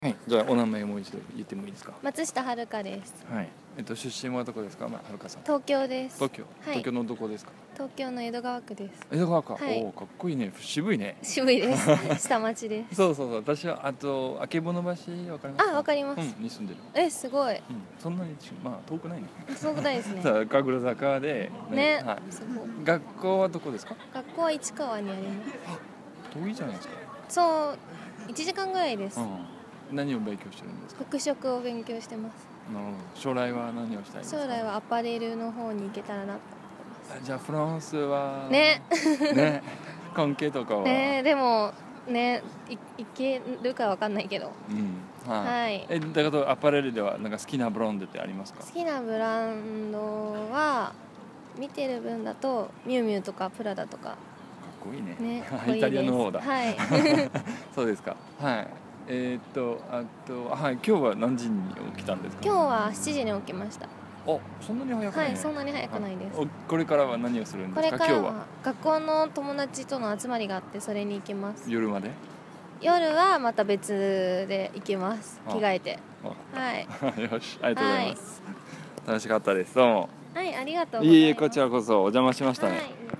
はい、じゃあお名前もう一度言ってもいいですか。 松下遥です。 はい。出身はどこですか、はるかさん。 東京です。 東京。 はい、 東京のどこですか。 東京の江戸川区です。 江戸川か。 はい、 おお、かっこいいね。渋いね。 渋いです。下町です。 そうそうそう。私はあとあけぼの橋わかりますか。 あ、わかります。 に住んでる。 すごい。 そんなにまあ遠くないね。 遠くないですね。 さあ神楽坂でね。 はい。 そこ。 学校はどこですか。 学校は市川にあります。 遠いじゃないですか。 そう、1時間ぐらいです。 何を勉強してるんですか。 服飾を勉強してます。 なるほど。将来は何をしたいですか。 将来はアパレルの方に行けたらなと思ってます。 じゃあフランスはね。 ね。関係とかは。 でもね、いけるかわかんないけど。 はい。だからアパレルではなんか好きなブランドってありますか。 好きなブランドは見てる分だとミュウミュウとかプラダとか。かっこいいね。 ね、 イタリアの方だ。 はい。 そうですか。はい。あとはい、今日は何時に起きたんですか。 今日は7時に起きました。 そんなに早くない。 はい、そんなに早くないです。 これからは何をするんですか。 これからは学校の友達との集まりがあってそれに行きます。 夜まで。 夜はまた別で行きます。着替えて。はい。 よし、ありがとうございます。楽しかったです。どうも。 はい、ありがとうございます。 こちらこそお邪魔しましたね。